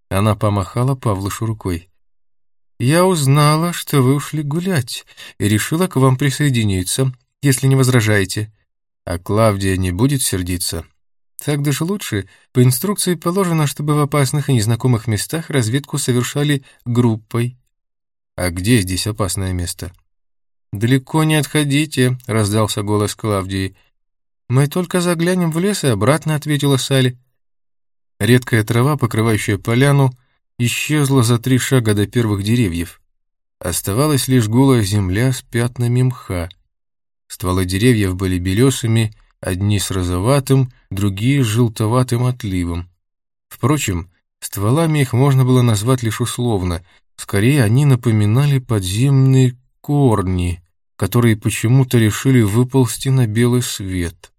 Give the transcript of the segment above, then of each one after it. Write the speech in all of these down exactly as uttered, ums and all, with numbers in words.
Она помахала Павлушу рукой. «Я узнала, что вы ушли гулять, и решила к вам присоединиться, если не возражаете. А Клавдия не будет сердиться? Так даже лучше. По инструкции положено, чтобы в опасных и незнакомых местах разведку совершали группой». «А где здесь опасное место?» «Далеко не отходите», — раздался голос Клавдии. «Мы только заглянем в лес и обратно», — ответила Салли. Редкая трава, покрывающая поляну, исчезла за три шага до первых деревьев. Оставалась лишь голая земля с пятнами мха. Стволы деревьев были белесыми, одни с розоватым, другие с желтоватым отливом. Впрочем, стволами их можно было назвать лишь условно, скорее они напоминали подземные корни, которые почему-то решили выползти на белый свет.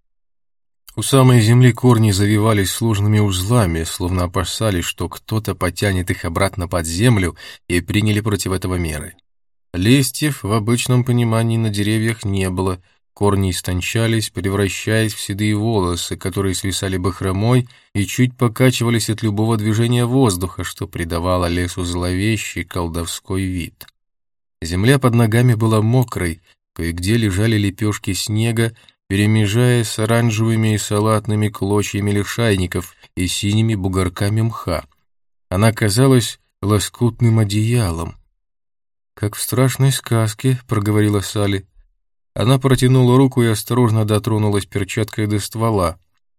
У самой земли корни завивались сложными узлами, словно опасались, что кто-то потянет их обратно под землю, и приняли против этого меры. Листьев в обычном понимании на деревьях не было, корни истончались, превращаясь в седые волосы, которые свисали бахромой и чуть покачивались от любого движения воздуха, что придавало лесу зловещий колдовской вид. Земля под ногами была мокрой, кое-где лежали лепешки снега, перемежаясь с оранжевыми и салатными клочьями лишайников и синими бугорками мха. Она казалась лоскутным одеялом. «Как в страшной сказке», — проговорила Салли. Она протянула руку и осторожно дотронулась перчаткой до ствола.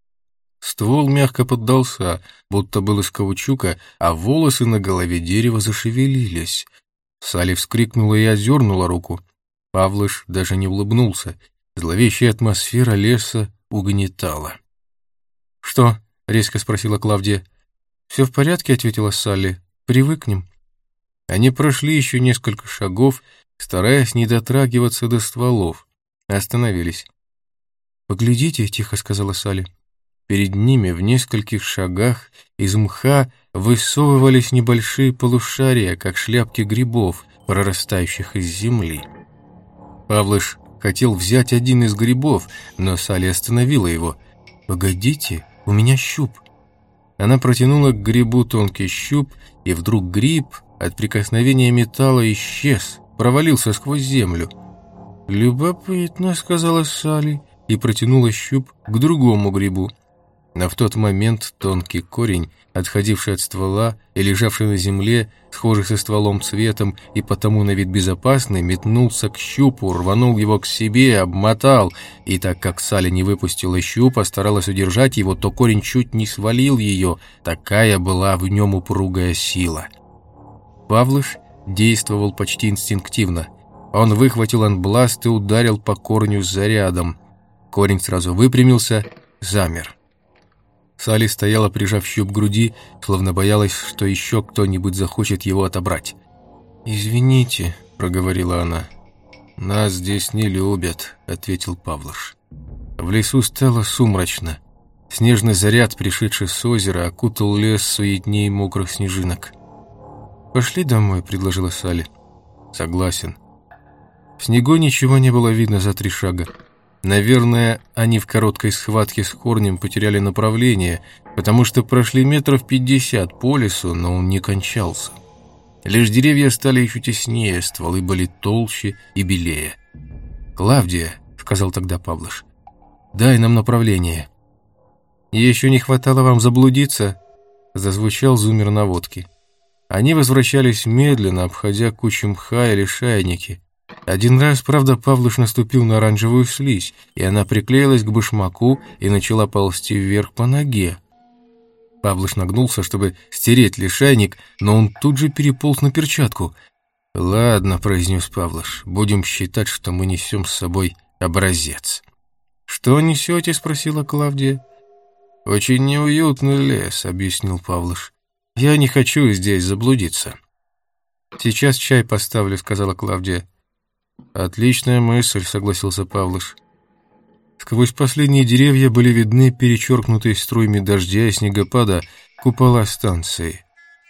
Ствол мягко поддался, будто был из каучука, а волосы на голове дерева зашевелились. Салли вскрикнула и отдернула руку. Павлыш даже не улыбнулся. Зловещая атмосфера леса угнетала. «Что?» — резко спросила Клавдия. «Все в порядке», — ответила Салли. «Привыкнем». Они прошли еще несколько шагов, стараясь не дотрагиваться до стволов. Остановились. «Поглядите», — тихо сказала Салли. Перед ними в нескольких шагах из мха высовывались небольшие полушария, как шляпки грибов, прорастающих из земли. Павлыш хотел взять один из грибов, но Салли остановила его. «Погодите, у меня щуп». Она протянула к грибу тонкий щуп, и вдруг гриб от прикосновения металла исчез, провалился сквозь землю. «Любопытно», — сказала Салли, и протянула щуп к другому грибу. Но в тот момент тонкий корень, отходивший от ствола и лежавший на земле, схожий со стволом цветом и потому на вид безопасный, метнулся к щупу, рванул его к себе, обмотал, и так как Салли не выпустила щуп, а старалась удержать его, то корень чуть не свалил ее, такая была в нем упругая сила. Павлыш действовал почти инстинктивно. Он выхватил анбласт и ударил по корню с зарядом. Корень сразу выпрямился, замер. Салли стояла, прижав щуп к груди, словно боялась, что еще кто-нибудь захочет его отобрать. «Извините», — проговорила она. «Нас здесь не любят», — ответил Павлуш. В лесу стало сумрачно. Снежный заряд, пришедший с озера, окутал лес суетней мокрых снежинок. «Пошли домой», — предложила Салли. «Согласен». В снегу ничего не было видно за три шага. Наверное, они в короткой схватке с корнем потеряли направление, потому что прошли метров пятьдесят по лесу, но он не кончался. Лишь деревья стали еще теснее, стволы были толще и белее. «Клавдия», — сказал тогда Павлуш, — «дай нам направление». «Еще не хватало вам заблудиться», — зазвучал зуммер наводки. Они возвращались медленно, обходя кучу мха и лишайники. Один раз, правда, Павлуш наступил на оранжевую слизь, и она приклеилась к башмаку и начала ползти вверх по ноге. Павлуш нагнулся, чтобы стереть лишайник, но он тут же переполз на перчатку. «Ладно», — произнес Павлуш, — «будем считать, что мы несем с собой образец». «Что несете?» — спросила Клавдия. «Очень неуютный лес», — объяснил Павлуш. «Я не хочу здесь заблудиться». «Сейчас чай поставлю», — сказала Клавдия. «Отличная мысль», — согласился Павлуш. Сквозь последние деревья были видны перечеркнутые струями дождя и снегопада купола станции.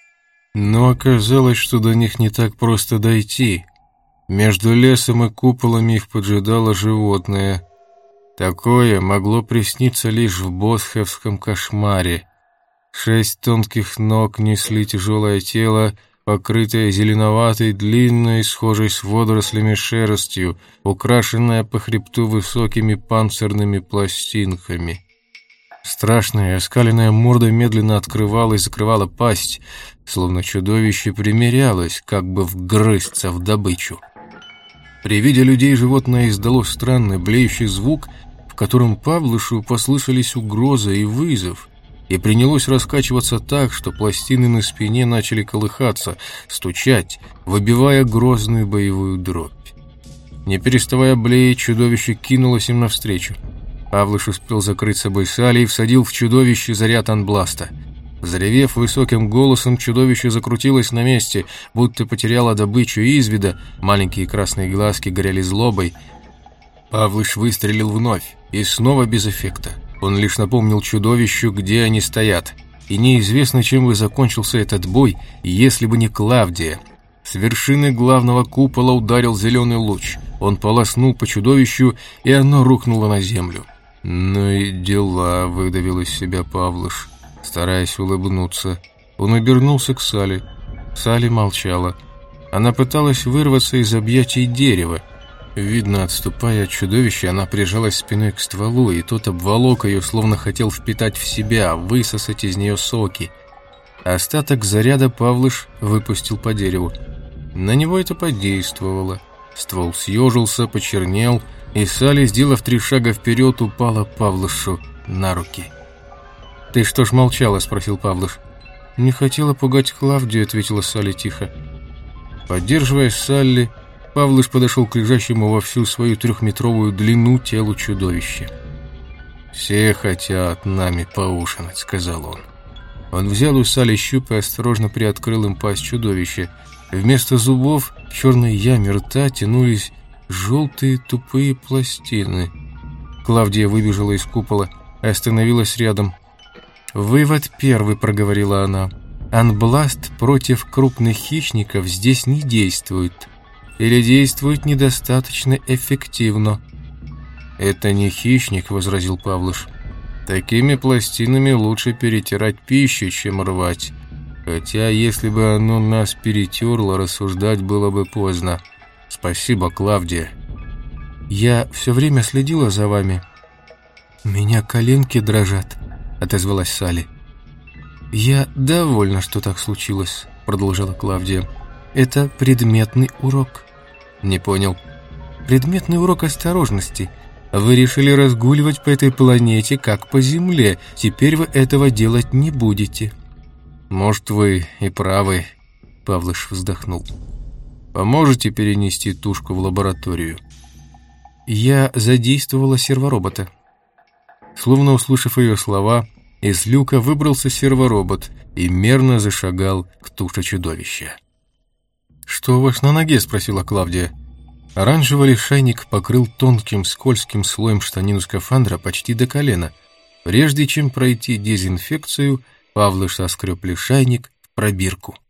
Но оказалось, что до них не так просто дойти. Между лесом и куполами их поджидало животное. Такое могло присниться лишь в босхевском кошмаре. Шесть тонких ног несли тяжелое тело, покрытое зеленоватой, длинной, схожей с водорослями шерстью, украшенное по хребту высокими панцирными пластинками. Страшная оскаленная морда медленно открывала и закрывала пасть, словно чудовище примерялось, как бы вгрызться в добычу. При виде людей животное издало странный блеющий звук, в котором Павлышу послышались угроза и вызов, и принялось раскачиваться так, что пластины на спине начали колыхаться, стучать, выбивая грозную боевую дробь. Не переставая блеять, чудовище кинулось им навстречу. Павлыш успел закрыть собой Салли и всадил в чудовище заряд анбласта. Заревев высоким голосом, чудовище закрутилось на месте, будто потеряло добычу из вида, маленькие красные глазки горели злобой. Павлыш выстрелил вновь, и снова без эффекта. Он лишь напомнил чудовищу, где они стоят. И неизвестно, чем бы закончился этот бой, если бы не Клавдия. С вершины главного купола ударил зеленый луч. Он полоснул по чудовищу, и оно рухнуло на землю. «Ну и дела», — выдавил из себя Павлыш, стараясь улыбнуться. Он обернулся к Салли. Салли молчала. Она пыталась вырваться из объятий дерева. Видно, отступая от чудовища, она прижалась спиной к стволу, и тот обволок ее, словно хотел впитать в себя, высосать из нее соки. Остаток заряда Павлыш выпустил по дереву. На него это подействовало. Ствол съежился, почернел, и Салли, сделав три шага вперед, упала Павлышу на руки. «Ты что ж молчала?» — спросил Павлыш. «Не хотела пугать Клавдию», — ответила Салли тихо. Поддерживая Салли, Павлыш подошел к лежащему во всю свою трехметровую длину телу чудовища. «Все хотят нами поужинать», — сказал он. Он взял у Салли щуп и осторожно приоткрыл им пасть чудовища. Вместо зубов в черной яме рта тянулись желтые тупые пластины. Клавдия выбежала из купола и остановилась рядом. «Вывод первый», — проговорила она. «Анбласт против крупных хищников здесь не действует. Или действует недостаточно эффективно». «Это не хищник», — возразил Павлыш. «Такими пластинами лучше перетирать пищу, чем рвать. Хотя, если бы оно нас перетерло, рассуждать было бы поздно. Спасибо, Клавдия». «Я все время следила за вами». «У меня коленки дрожат», — отозвалась Салли. «Я довольна, что так случилось», — продолжала Клавдия. «Это предметный урок». «Не понял». «Предметный урок осторожности. Вы решили разгуливать по этой планете, как по Земле. Теперь вы этого делать не будете». «Может, вы и правы», — Павлыш вздохнул. «Поможете перенести тушку в лабораторию?» «Я задействовала серворобота». Словно услышав ее слова, из люка выбрался серворобот и мерно зашагал к туше чудовища. «Что у вас на ноге?» — спросила Клавдия. Оранжевый лишайник покрыл тонким скользким слоем штанину скафандра почти до колена. Прежде чем пройти дезинфекцию, Павлыш соскреб лишайник в пробирку.